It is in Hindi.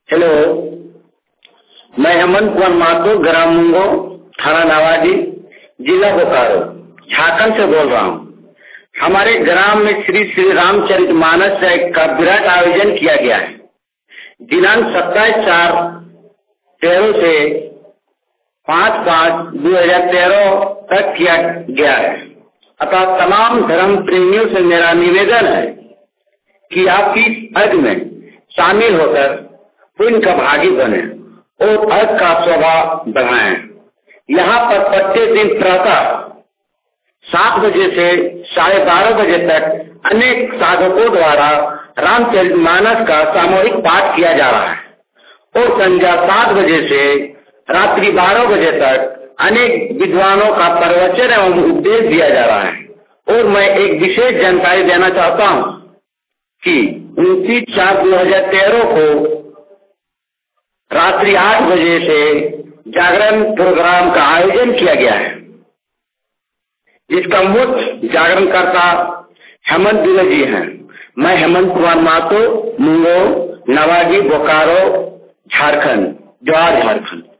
हेलो, मैं हेमंत कुमार महतो, ग्राम मुंगो, थाना नवाजी, जिला बोकारो, झारखंड से बोल रहा हूँ। हमारे ग्राम में श्री श्री रामचरितमानस का विराट आयोजन किया गया है। दिनांक 27/4/13 से 5/5/2013 तक किया गया है। अतः तमाम धर्म प्रेमियों से मेरा निवेदन है कि आप इस यज्ञ में शामिल होकर पुण्य का भागी बने और यज्ञ का शोभा बढ़ाएं। यहाँ पर प्रत्येक दिन प्रातः 7 बजे से 12:30 बजे तक अनेक साधकों द्वारा रामचरितमानस का सामूहिक पाठ किया जा रहा है और संध्या 7 बजे से रात्रि 12 बजे तक अनेक विद्वानों का प्रवचन एवं उपदेश दिया जा रहा है। और मैं एक विशेष जानकारी देना चाहता हूँ कि 29/4/2013 को रात्रि 8 बजे से जागरण प्रोग्राम का आयोजन किया गया है, जिसका मुख्य जागरणकर्ता हेमंत दुबे जी हैं। मैं हेमंत कुमार महतो, मुंगो, नवाजी, बोकारो, झारखंड, जवाहर झारखंड।